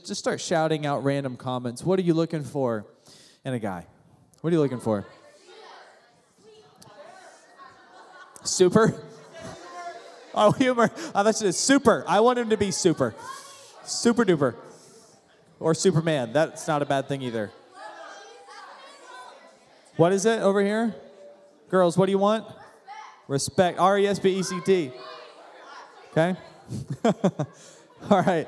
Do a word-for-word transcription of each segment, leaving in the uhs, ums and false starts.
just, just start shouting out random comments. What are you looking for in a guy? What are you looking for? Super? Oh, humor. Oh, that's just super. I want him to be super. Super duper. Or Superman. That's not a bad thing either. What is it over here? Girls, what do you want? Respect. R E S P E C T. Okay? All right.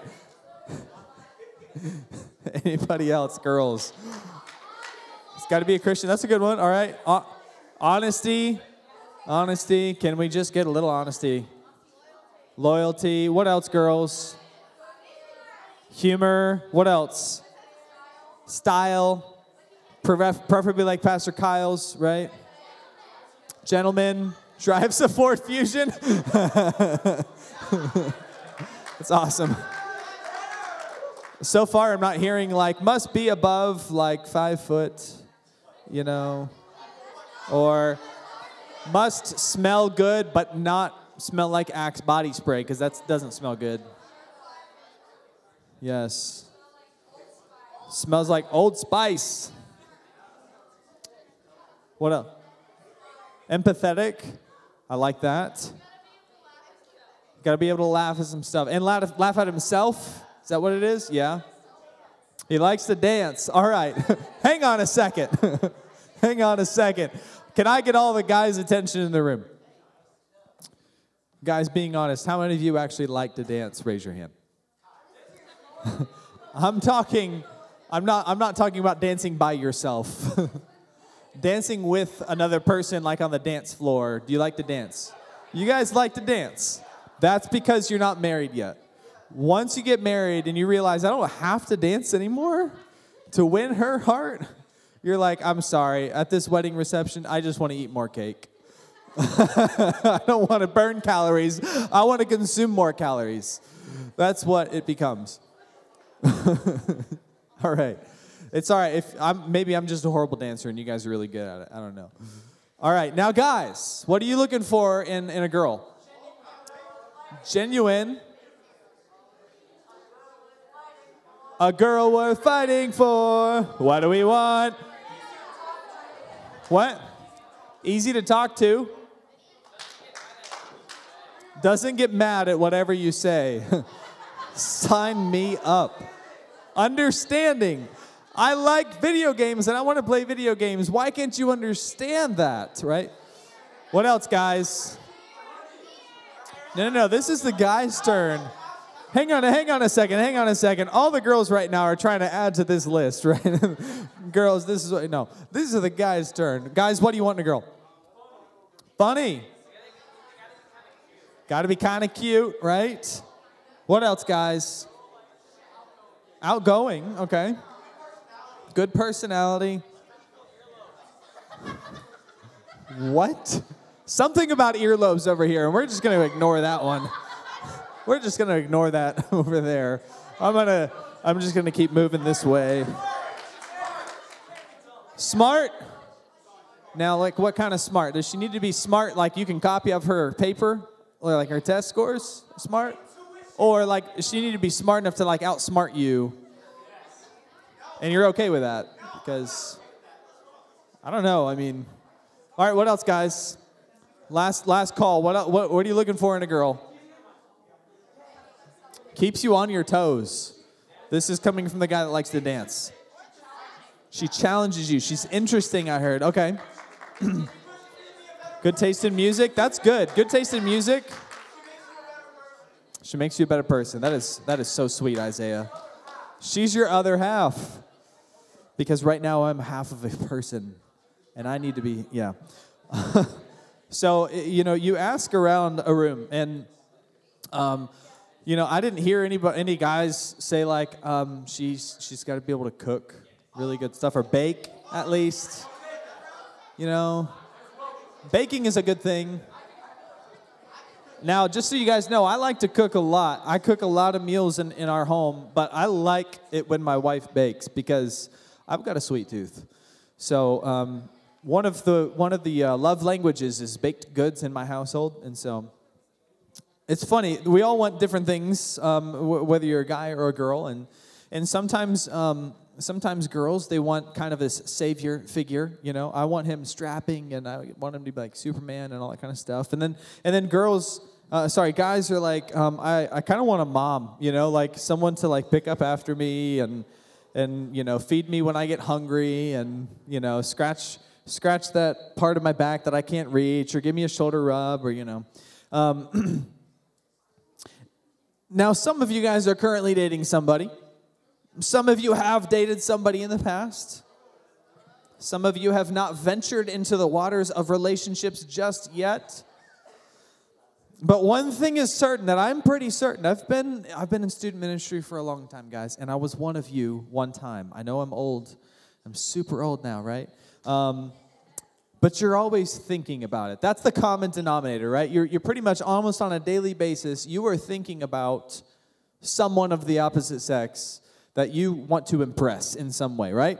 Anybody else? Girls. It's got to be a Christian. That's a good one. All right. Uh, honesty. Honesty. Can we just get a little honesty? Loyalty. What else, girls? Humor. What else? Style. Preferably like Pastor Kyle's, right? Gentlemen. Drives a Ford Fusion. That's awesome. So far, I'm not hearing like, must be above like five foot, you know, or must smell good, but not smell like Axe body spray, because that doesn't smell good. Yes. Smells like Old Spice. What else? Empathetic. I like that. Got to be able to laugh at some stuff. And laugh, laugh at himself. Is that what it is? Yeah. He likes to dance. All right. Hang on a second. Hang on a second. Can I get all the guys' attention in the room? Guys, being honest, how many of you actually like to dance? Raise your hand. I'm talking, I'm not, I'm not talking about dancing by yourself. Dancing with another person, like on the dance floor. Do you like to dance? You guys like to dance. That's because you're not married yet. Once you get married and you realize, I don't have to dance anymore to win her heart, you're like, I'm sorry, at this wedding reception, I just want to eat more cake. I don't want to burn calories. I want to consume more calories. That's what it becomes. All right. It's all right. If I'm, maybe I'm just a horrible dancer and you guys are really good at it. I don't know. All right. Now, guys, what are you looking for in, in a girl? Genuine. A girl worth fighting for. What do we want? What? Easy to talk to. Doesn't get mad at whatever you say. Sign me up. Understanding. I like video games and I want to play video games. Why can't you understand that, right? What else, guys? No, no, no. This is the guy's turn. Hang on, hang on a second. Hang on a second. All the girls right now are trying to add to this list, right? Girls, this is what, no. This is the guy's turn. Guys, what do you want in a girl? Funny. Got to be kind of cute, right? What else, guys? Outgoing, okay. Good personality. What? Something about earlobes over here, and we're just going to ignore that one. We're just going to ignore that over there. I'm going to, I'm just going to keep moving this way. Smart. Now, like, what kind of smart? Does she need to be smart, like you can copy of her paper, or like her test scores? Smart? Or, like, does she need to be smart enough to, like, outsmart you? And you're okay with that? Because, I don't know, I mean. All right, what else, guys? Last last call. What, what, what are you looking for in a girl? Keeps you on your toes. This is coming from the guy that likes to dance. She challenges you. She's interesting, I heard. Okay. Good taste in music. That's good. Good taste in music. She makes you a better person. That is that is so sweet, Isaiah. She's your other half. Because right now I'm half of a person. And I need to be, yeah. So, you know, you ask around a room. And, um, you know, I didn't hear anybody, any guys say, like, um, she's she's got to be able to cook really good stuff. Or bake, at least. You know. Baking is a good thing. Now, just so you guys know, I like to cook a lot. I cook a lot of meals in, in our home, but I like it when my wife bakes because I've got a sweet tooth. So um, one of the one of the uh, love languages is baked goods in my household, and so it's funny. We all want different things, um, w- whether you're a guy or a girl, and And sometimes, um, sometimes girls, they want kind of this savior figure, you know. I want him strapping, and I want him to be like Superman and all that kind of stuff. And then, and then girls, uh, sorry, guys are like, um, I, I kind of want a mom, you know, like someone to like pick up after me and, and you know, feed me when I get hungry, and you know, scratch, scratch that part of my back that I can't reach, or give me a shoulder rub, or you know. Um, now, some of you guys are currently dating somebody. Some of you have dated somebody in the past. Some of you have not ventured into the waters of relationships just yet. But one thing is certain, that I'm pretty certain. I've been I've been in student ministry for a long time, guys, and I was one of you one time. I know I'm old. I'm super old now, right? Um, but you're always thinking about it. That's the common denominator, right? You're you're pretty much almost on a daily basis, you are thinking about someone of the opposite sex that you want to impress in some way, right?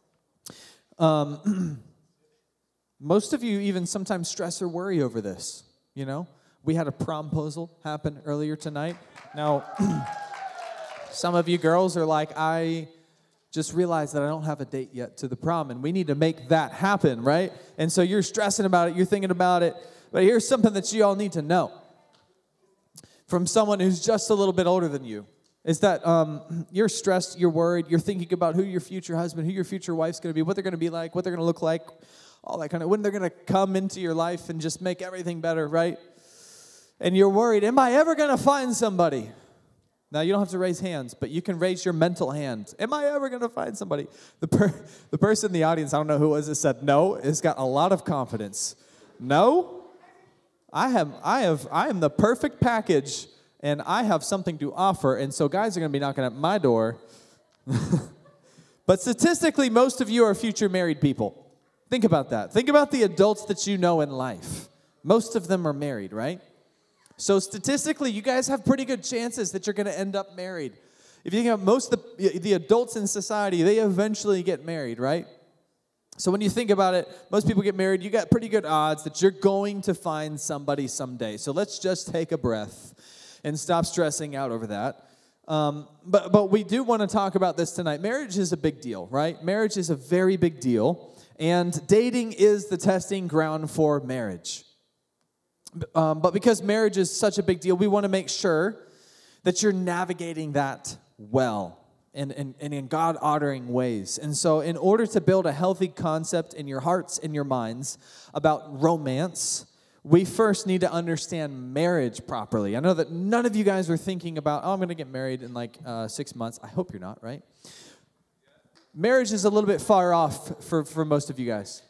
Um, most of you even sometimes stress or worry over this, you know? We had a promposal happen earlier tonight. Now, some of you girls are like, I just realized that I don't have a date yet to the prom, and we need to make that happen, right? And so you're stressing about it, you're thinking about it, but here's something that you all need to know from someone who's just a little bit older than you. Is that um, you're stressed, you're worried, you're thinking about who your future husband, who your future wife's going to be, what they're going to be like, what they're going to look like, all that kind of, when they're going to come into your life and just make everything better, right? And you're worried, am I ever going to find somebody? Now, you don't have to raise hands, but you can raise your mental hand. Am I ever going to find somebody? The per- the person in the audience, I don't know who it was, that said no, has got a lot of confidence. No? I have, I have, I am the perfect package, and I have something to offer, and so guys are going to be knocking at my door. But statistically, most of you are future married people. Think about that. Think about the adults that you know in life. Most of them are married, right? So statistically, you guys have pretty good chances that you're going to end up married. If you think about most of the, the adults in society, they eventually get married, right? So when you think about it, most people get married. You got pretty good odds that you're going to find somebody someday. So let's just take a breath and stop stressing out over that. Um, but but we do want to talk about this tonight. Marriage is a big deal, right? Marriage is a very big deal. And dating is the testing ground for marriage. Um, but because marriage is such a big deal, we want to make sure that you're navigating that well and, and, and in God-honoring ways. And so in order to build a healthy concept in your hearts and your minds about romance, we first need to understand marriage properly. I know that none of you guys are thinking about, oh, I'm going to get married in like uh, six months. I hope you're not, right? Marriage is a little bit far off for, for most of you guys.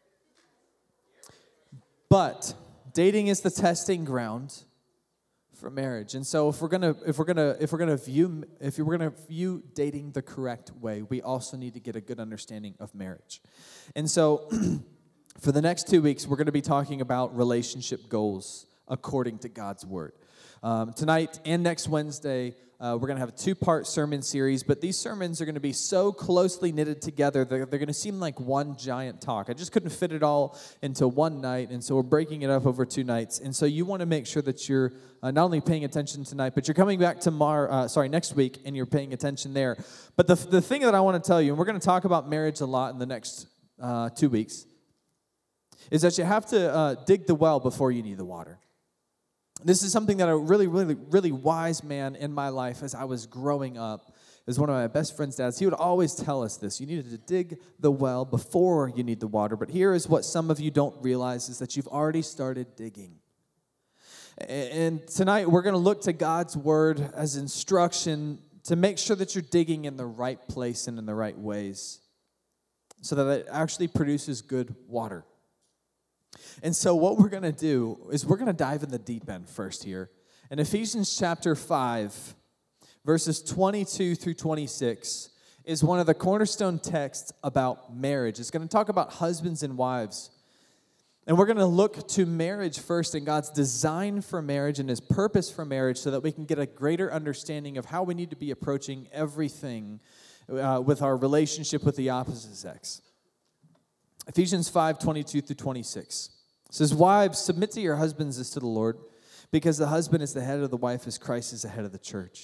But dating is the testing ground for marriage. And so if we're gonna if we're gonna if we're gonna view if we're gonna view dating the correct way, we also need to get a good understanding of marriage. And so for the next two weeks, we're going to be talking about relationship goals according to God's Word. Um, tonight and next Wednesday, uh, we're going to have a two-part sermon series, but these sermons are going to be so closely knitted together, they're, they're going to seem like one giant talk. I just couldn't fit it all into one night, and so we're breaking it up over two nights. And so you want to make sure that you're uh, not only paying attention tonight, but you're coming back tomorrow, uh, sorry, next week, and you're paying attention there. But the, the thing that I want to tell you, and we're going to talk about marriage a lot in the next uh, two weeks, is that you have to uh, dig the well before you need the water. This is something that a really, really, really wise man in my life as I was growing up, is one of my best friend's dads. He would always tell us this. You needed to dig the well before you need the water. But here is what some of you don't realize, is that you've already started digging. And tonight we're going to look to God's Word as instruction to make sure that you're digging in the right place and in the right ways so that it actually produces good water. And so what we're going to do is we're going to dive in the deep end first here. In Ephesians chapter five, verses twenty-two through twenty-six, is one of the cornerstone texts about marriage. It's going to talk about husbands and wives. And we're going to look to marriage first and God's design for marriage and His purpose for marriage so that we can get a greater understanding of how we need to be approaching everything uh, with our relationship with the opposite sex. Ephesians five, twenty-two through twenty-six. It says, wives, submit to your husbands as to the Lord, because the husband is the head of the wife as Christ is the head of the church.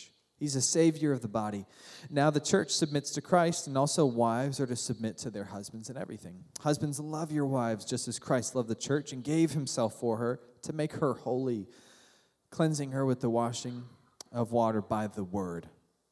He's a savior of the body. Now the church submits to Christ, and also wives are to submit to their husbands in everything. Husbands, love your wives just as Christ loved the church and gave himself for her to make her holy, cleansing her with the washing of water by the word.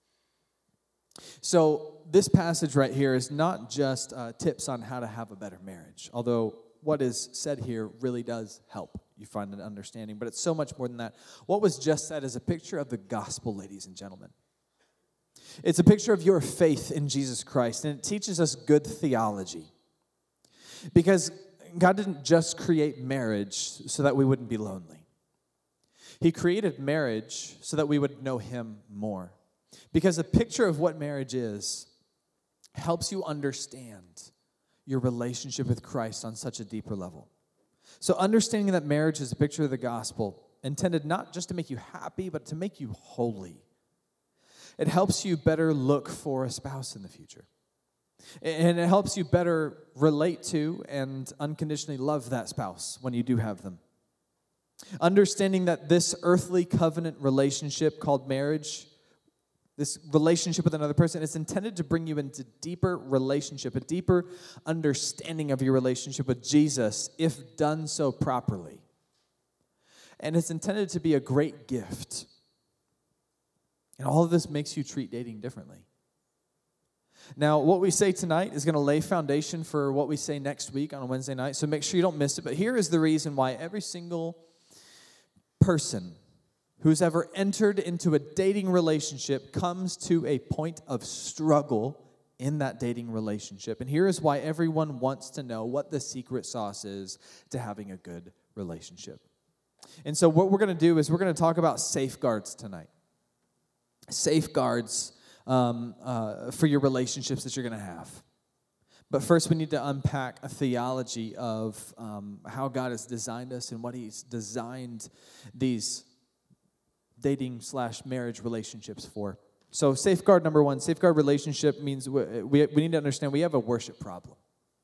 So this passage right here is not just uh, tips on how to have a better marriage, although what is said here really does help you find an understanding, but it's so much more than that. What was just said is a picture of the gospel, ladies and gentlemen. It's a picture of your faith in Jesus Christ, and it teaches us good theology. Because God didn't just create marriage so that we wouldn't be lonely. He created marriage so that we would know him more. Because a picture of what marriage is helps you understand your relationship with Christ on such a deeper level. So understanding that marriage is a picture of the gospel, intended not just to make you happy, but to make you holy. It helps you better look for a spouse in the future. And it helps you better relate to and unconditionally love that spouse when you do have them. Understanding that this earthly covenant relationship called marriage, this relationship with another person, is intended to bring you into deeper relationship, a deeper understanding of your relationship with Jesus, if done so properly. And it's intended to be a great gift. And all of this makes you treat dating differently. Now, what we say tonight is going to lay foundation for what we say next week on a Wednesday night, so make sure you don't miss it. But here is the reason why every single person who's ever entered into a dating relationship comes to a point of struggle in that dating relationship. And here is why everyone wants to know what the secret sauce is to having a good relationship. And so what we're going to do is we're going to talk about safeguards tonight. Safeguards um, uh, for your relationships that you're going to have. But first, we need to unpack a theology of um, how God has designed us and what he's designed these dating slash marriage relationships for. So safeguard number one, safeguard relationship means we, we, we need to understand we have a worship problem.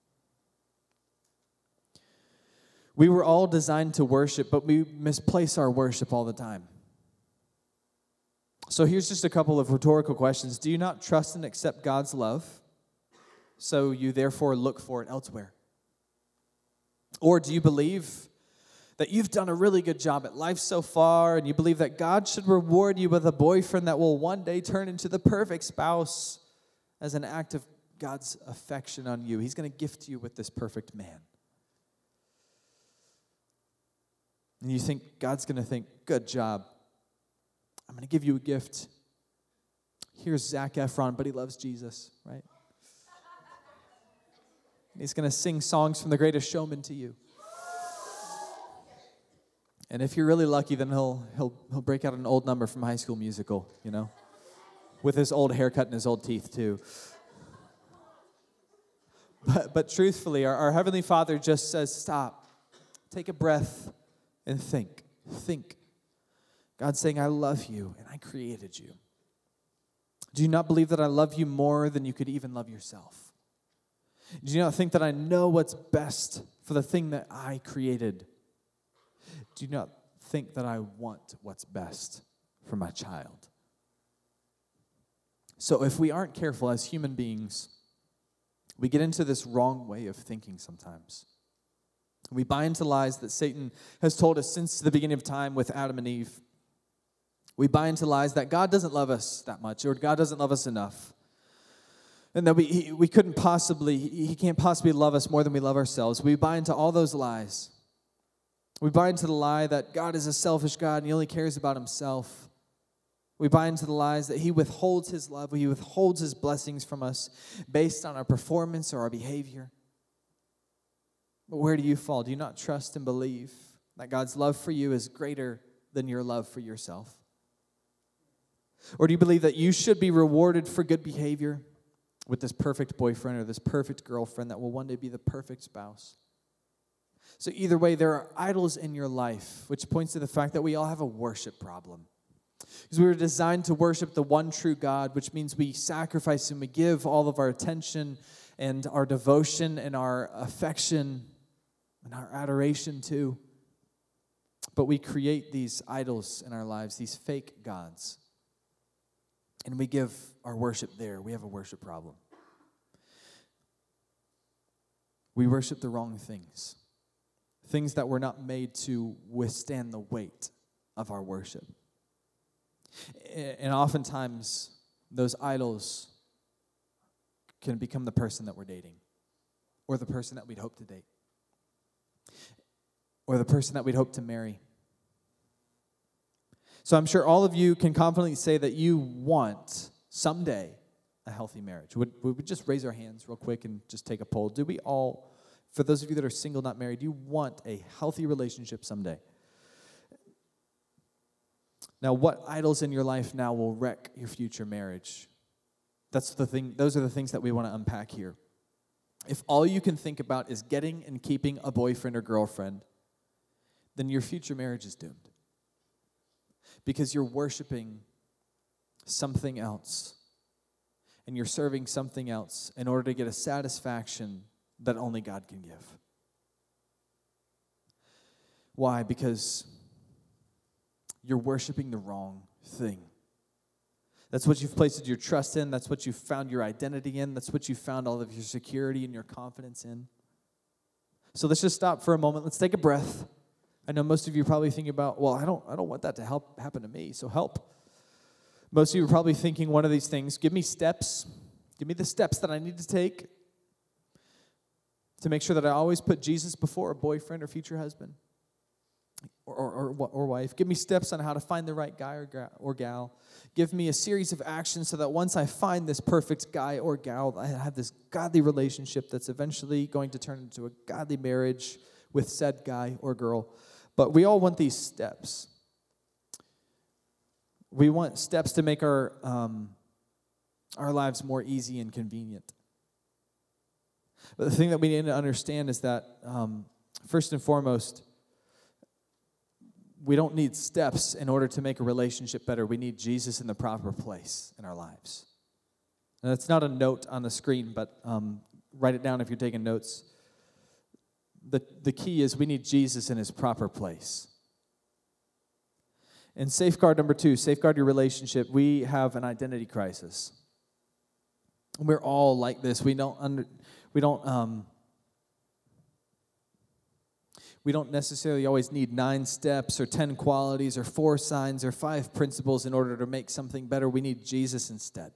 We were all designed to worship, but we misplace our worship all the time. So here's just a couple of rhetorical questions. Do you not trust and accept God's love, so you therefore look for it elsewhere? Or do you believe that you've done a really good job at life so far, and you believe that God should reward you with a boyfriend that will one day turn into the perfect spouse as an act of God's affection on you? He's going to gift you with this perfect man. And you think God's going to think, good job. I'm going to give you a gift. Here's Zac Efron, but he loves Jesus, right? And he's going to sing songs from The Greatest Showman to you. And if you're really lucky, then he'll he'll he'll break out an old number from High School Musical, you know, with his old haircut and his old teeth too. But but truthfully, our, our Heavenly Father just says, stop, take a breath, and think. Think. God's saying, I love you, and I created you. Do you not believe that I love you more than you could even love yourself? Do you not think that I know what's best for the thing that I created? Do you not think that I want what's best for my child? So if we aren't careful as human beings, we get into this wrong way of thinking sometimes. We buy into lies that Satan has told us since the beginning of time with Adam and Eve. We buy into lies that God doesn't love us that much, or God doesn't love us enough. And that we he, we couldn't possibly, he can't possibly love us more than we love ourselves. We buy into all those lies. We buy into the lie that God is a selfish God and he only cares about himself. We buy into the lies that he withholds his love, he withholds his blessings from us based on our performance or our behavior. But where do you fall? Do you not trust and believe that God's love for you is greater than your love for yourself? Or do you believe that you should be rewarded for good behavior with this perfect boyfriend or this perfect girlfriend that will one day be the perfect spouse? So either way, there are idols in your life, which points to the fact that we all have a worship problem. Because we were designed to worship the one true God, which means we sacrifice and we give all of our attention and our devotion and our affection and our adoration too. But we create these idols in our lives, these fake gods. and we give our worship there, we have a worship problem. We worship the wrong things, things that were not made to withstand the weight of our worship. And oftentimes, those idols can become the person that we're dating, or the person that we'd hope to date, or the person that we'd hope to marry. So I'm sure all of you can confidently say that you want someday a healthy marriage. Would, would we just raise our hands real quick and just take a poll? Do we all, for those of you that are single, not married, do you want a healthy relationship someday? Now, what idols in your life now will wreck your future marriage? That's the thing. Those are the things that we want to unpack here. If all you can think about is getting and keeping a boyfriend or girlfriend, then your future marriage is doomed. Because you're worshiping something else, and you're serving something else in order to get a satisfaction that only God can give. Why? Because you're worshiping the wrong thing. That's what you've placed your trust in. That's what you've found your identity in. That's what you've found all of your security and your confidence in. So let's just stop for a moment. Let's take a breath. I know most of you are probably thinking about, well, I don't, I don't want that to help happen to me, so help. Most of you are probably thinking one of these things. Give me steps. Give me the steps that I need to take to make sure that I always put Jesus before a boyfriend or future husband. Or, or, or, or wife. Give me steps on how to find the right guy or, gal, or gal. Give me a series of actions so that once I find this perfect guy or gal, I have this godly relationship that's eventually going to turn into a godly marriage with said guy or girl. But we all want these steps. We want steps to make our, um, our lives more easy and convenient. But the thing that we need to understand is that, um, first and foremost, we don't need steps in order to make a relationship better. We need Jesus in the proper place in our lives. And that's not a note on the screen, but um, write it down if you're taking notes. The, the key is we need Jesus in his proper place. And safeguard number two, safeguard your relationship. We have an identity crisis. We're all like this. We don't under, we don't um, We don't necessarily always need nine steps or ten qualities or four signs or five principles in order to make something better. We need Jesus instead.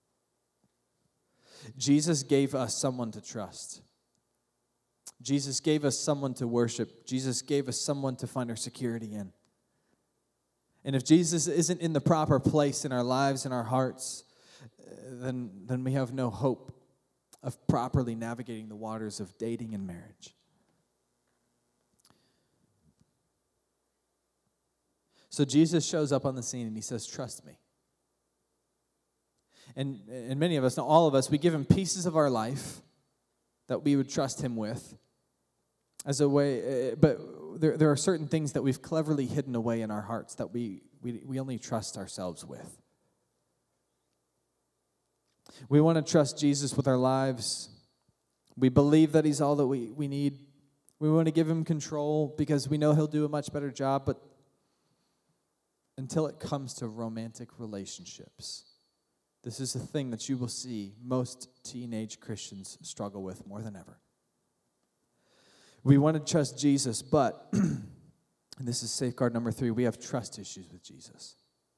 Jesus gave us someone to trust. Jesus gave us someone to worship. Jesus gave us someone to find our security in. And if Jesus isn't in the proper place in our lives and our hearts, then, then we have no hope of properly navigating the waters of dating and marriage. So Jesus shows up on the scene and he says, trust me. And, and many of us, not all of us, we give him pieces of our life that we would trust him with as a way, but there, there are certain things that we've cleverly hidden away in our hearts that we, we, we only trust ourselves with. We want to trust Jesus with our lives. We believe that he's all that we, we need. We want to give him control because we know he'll do a much better job, but until it comes to romantic relationships, this is a thing that you will see most teenage Christians struggle with more than ever. We want to trust Jesus, but, and this is safeguard number three, we have trust issues with Jesus.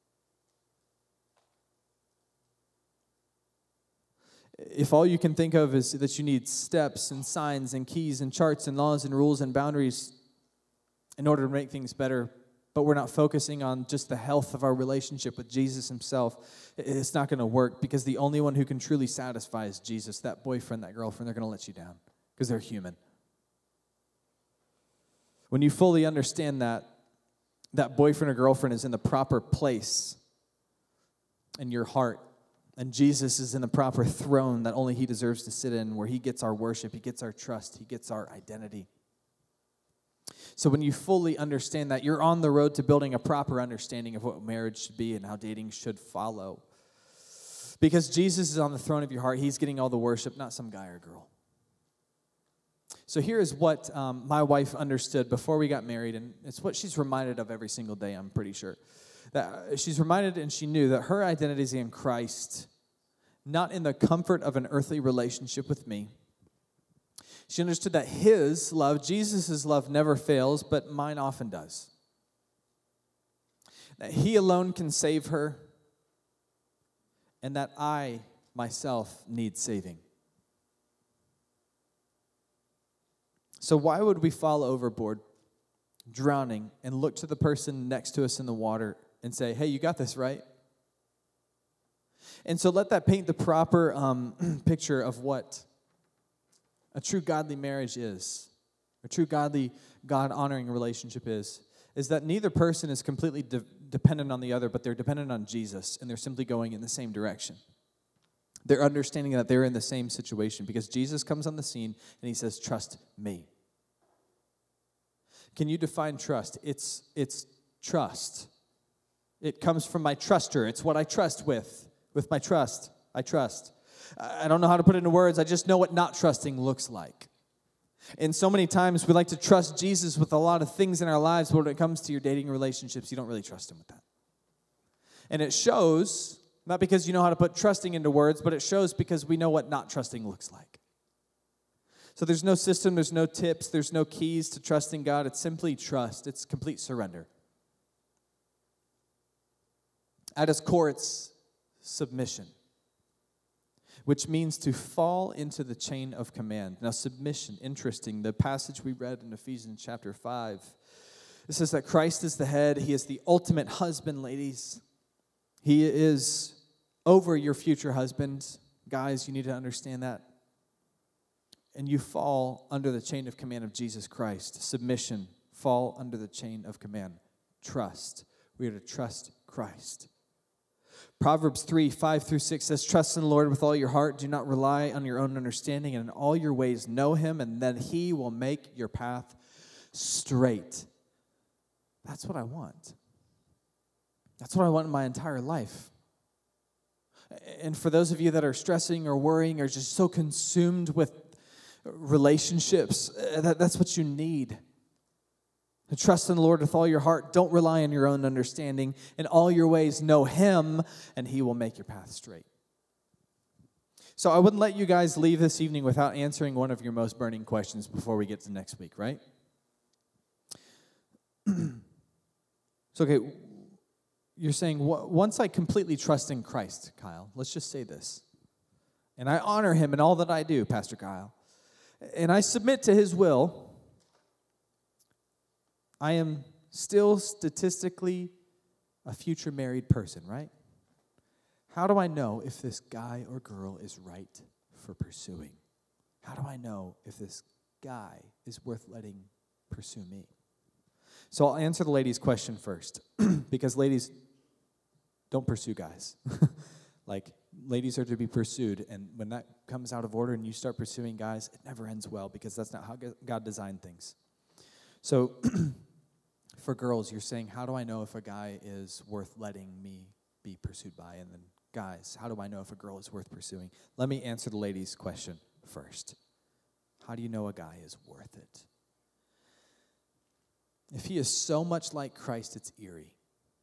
If all you can think of is that you need steps and signs and keys and charts and laws and rules and boundaries in order to make things better, but we're not focusing on just the health of our relationship with Jesus himself, it's not going to work because the only one who can truly satisfy is Jesus. That boyfriend, that girlfriend, they're going to let you down because they're human. When you fully understand that, that boyfriend or girlfriend is in the proper place in your heart, and Jesus is in the proper throne that only he deserves to sit in, where he gets our worship, he gets our trust, he gets our identity. So when you fully understand that, you're on the road to building a proper understanding of what marriage should be and how dating should follow. Because Jesus is on the throne of your heart. He's getting all the worship, not some guy or girl. So here is what um, my wife understood before we got married, and it's what she's reminded of every single day, I'm pretty sure. That she's reminded and she knew that her identity is in Christ, not in the comfort of an earthly relationship with me. She understood that his love, Jesus' love, never fails, but mine often does. That he alone can save her, and that I, myself, need saving. So why would we fall overboard, drowning, and look to the person next to us in the water and say, hey, you got this, right? And so let that paint the proper um, picture of what a true godly marriage is, a true godly, God-honoring relationship is, is that neither person is completely de- dependent on the other, but they're dependent on Jesus, and they're simply going in the same direction. They're understanding that they're in the same situation because Jesus comes on the scene and he says, trust me. Can you define trust? It's, it's trust. It comes from my truster. It's what I trust with. With my trust, I trust. I don't know how to put it into words. I just know what not trusting looks like. And so many times we like to trust Jesus with a lot of things in our lives, but when it comes to your dating relationships, you don't really trust him with that. And it shows, not because you know how to put trusting into words, but it shows because we know what not trusting looks like. So there's no system, there's no tips, there's no keys to trusting God. It's simply trust. It's complete surrender. At its core, it's submission, which means to fall into the chain of command. Now, submission, interesting. The passage we read in Ephesians chapter five, it says that Christ is the head. He is the ultimate husband, ladies. He is over your future husband. Guys, you need to understand that. And you fall under the chain of command of Jesus Christ. Submission, fall under the chain of command. Trust. We are to trust Christ. Proverbs three, five through six says, trust in the Lord with all your heart. Do not rely on your own understanding. And in all your ways know him, and then he will make your path straight. That's what I want. That's what I want in my entire life. And for those of you that are stressing or worrying or just so consumed with relationships, that, that's what you need. To trust in the Lord with all your heart. Don't rely on your own understanding. In all your ways, know him, and he will make your path straight. So I wouldn't let you guys leave this evening without answering one of your most burning questions before we get to next week, right? So, okay, you're saying, once I completely trust in Christ, Kyle, let's just say this, and I honor him in all that I do, Pastor Kyle, and I submit to his will, I am still statistically a future married person, right? How do I know if this guy or girl is right for pursuing? How do I know if this guy is worth letting pursue me? So I'll answer the ladies' question first, because ladies, don't pursue guys. Like, ladies are to be pursued, and when that comes out of order and you start pursuing guys, it never ends well, because that's not how God designed things. So for girls, you're saying, how do I know if a guy is worth letting me be pursued by? And then guys, how do I know if a girl is worth pursuing? Let me answer the ladies' question first. How do you know a guy is worth it? If he is so much like Christ, it's eerie.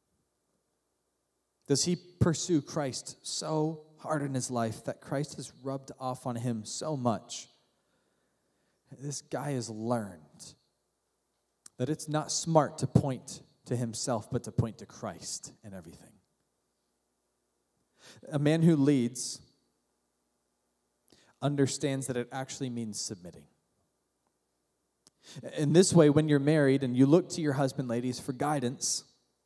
Does he pursue Christ so hard in his life that Christ has rubbed off on him so much? This guy has learned that it's not smart to point to himself, but to point to Christ in everything. A man who leads understands that it actually means submitting. In this way, when you're married and you look to your husband, ladies, for guidance,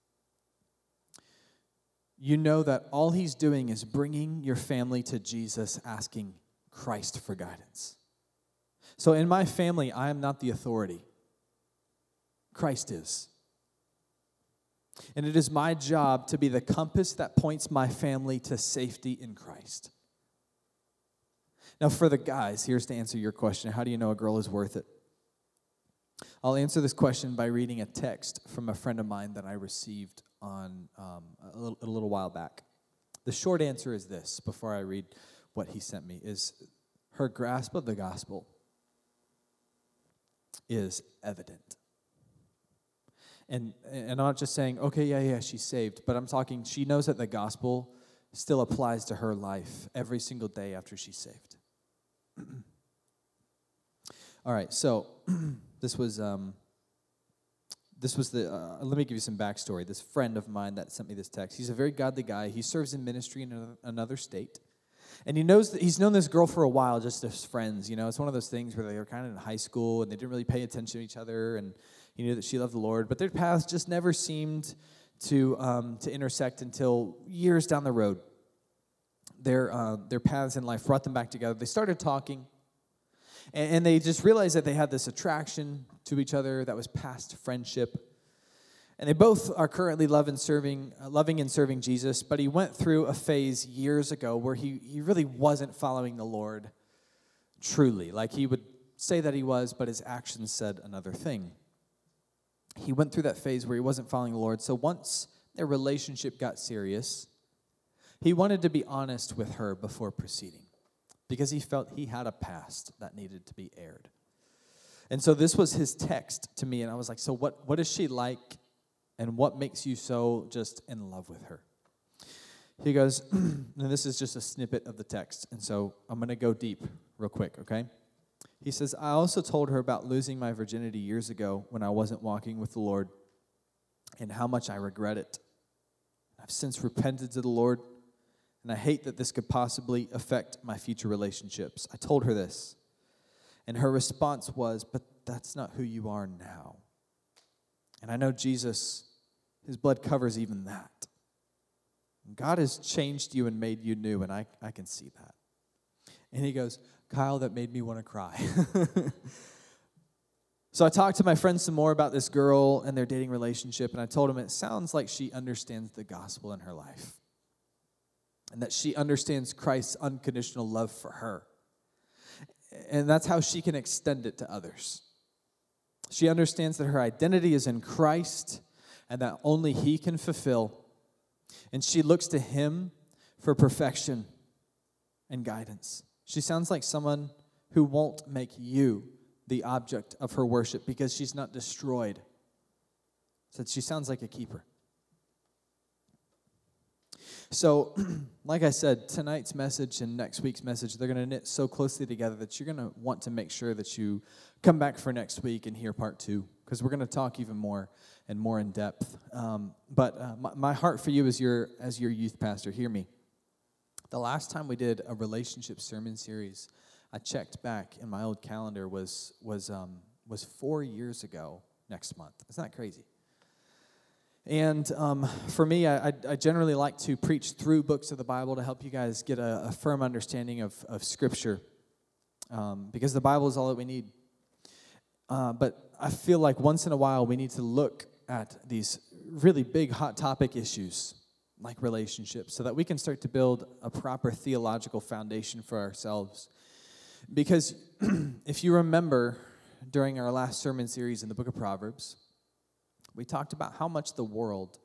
you know that all he's doing is bringing your family to Jesus, asking Christ for guidance. So in my family, I am not the authority. Christ is. And it is my job to be the compass that points my family to safety in Christ. Now, for the guys, here's to answer your question. How do you know a girl is worth it? I'll answer this question by reading a text from a friend of mine that I received on um, a, little, a little while back. The short answer is this, before I read what he sent me, is her grasp of the gospel is evident. And, and I'm not just saying, okay, yeah, yeah, she's saved, but I'm talking, she knows that the gospel still applies to her life every single day after she's saved. All right, so this was um, this was the. Uh, let me give you some backstory. This friend of mine that sent me this text. He's a very godly guy. He serves in ministry in another, another state, and he knows that he's known this girl for a while, just as friends. You know, it's one of those things where they were kind of in high school and they didn't really pay attention to each other, and he knew that she loved the Lord, but their paths just never seemed to um, to intersect until years down the road. Their uh, their paths in life brought them back together. They started talking. And they just realized that they had this attraction to each other that was past friendship. And they both are currently loving, serving, uh, loving and serving Jesus, but he went through a phase years ago where he, he really wasn't following the Lord truly. Like he would say that he was, but his actions said another thing. He went through that phase where he wasn't following the Lord. So once their relationship got serious, he wanted to be honest with her before proceeding, because he felt he had a past that needed to be aired. And so this was his text to me, and I was like, so what, what is she like, and what makes you so just in love with her? He goes, and this is just a snippet of the text, and so I'm going to go deep real quick, okay? He says, I also told her about losing my virginity years ago when I wasn't walking with the Lord, and how much I regret it. I've since repented to the Lord, and I hate that this could possibly affect my future relationships. I told her this, and her response was, but that's not who you are now. And I know Jesus, his blood covers even that. God has changed you and made you new, and I, I can see that. And he goes, Kyle, that made me want to cry. So I talked to my friend some more about this girl and their dating relationship, and I told him it sounds like she understands the gospel in her life, and that she understands Christ's unconditional love for her. And that's how she can extend it to others. She understands that her identity is in Christ and that only he can fulfill. And she looks to him for perfection and guidance. She sounds like someone who won't make you the object of her worship because she's not destroyed. So she sounds like a keeper. So, like I said, tonight's message and next week's message, they're going to knit so closely together that you're going to want to make sure that you come back for next week and hear part two, because we're going to talk even more and more in depth. Um, but uh, my, my heart for you as your, as your youth pastor, hear me. The last time we did a relationship sermon series, I checked back in my old calendar, was, was, um, was four years ago next month. Isn't that crazy? And um, for me, I, I generally like to preach through books of the Bible to help you guys get a, a firm understanding of, of Scripture, um, because the Bible is all that we need. Uh, but I feel like once in a while we need to look at these really big hot topic issues like relationships so that we can start to build a proper theological foundation for ourselves. Because if you remember during our last sermon series in the book of Proverbs, we talked about how much the world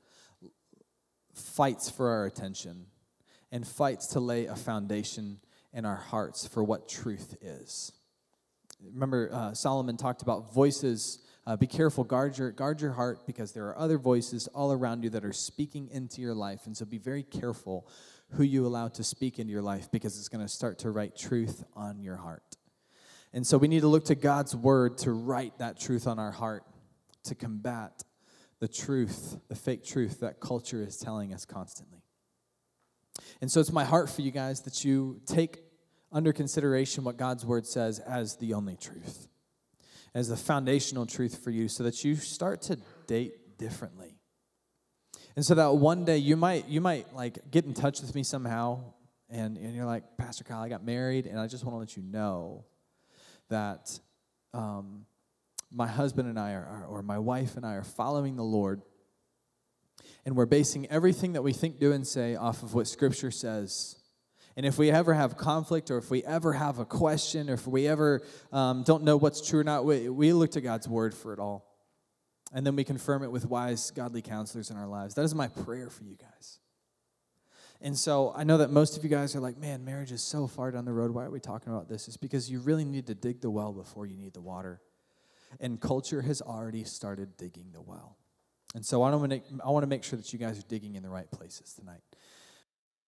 fights for our attention and fights to lay a foundation in our hearts for what truth is. Remember, uh, Solomon talked about voices. Uh, be careful, guard your, guard your heart, because there are other voices all around you that are speaking into your life. And so be very careful who you allow to speak into your life, because it's going to start to write truth on your heart. And so we need to look to God's word to write that truth on our heart, to combat the truth, the fake truth that culture is telling us constantly. And so it's my heart for you guys that you take under consideration what God's word says as the only truth, as the foundational truth for you, so that you start to date differently. And so that one day you might you might like get in touch with me somehow, and, and you're like, Pastor Kyle, I got married, and I just want to let you know that um, my husband and I, are, or my wife and I, are following the Lord, and we're basing everything that we think, do, and say off of what Scripture says. And if we ever have conflict, or if we ever have a question, or if we ever um, don't know what's true or not, we, we look to God's word for it all. And then we confirm it with wise, godly counselors in our lives. That is my prayer for you guys. And so I know that most of you guys are like, man, marriage is so far down the road. Why are we talking about this? It's because you really need to dig the well before you need the water. And culture has already started digging the well. And so I want to make, I want to make sure that you guys are digging in the right places tonight.